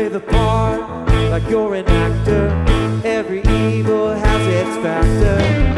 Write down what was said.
play the part like you're an actor. Every evil has its factor.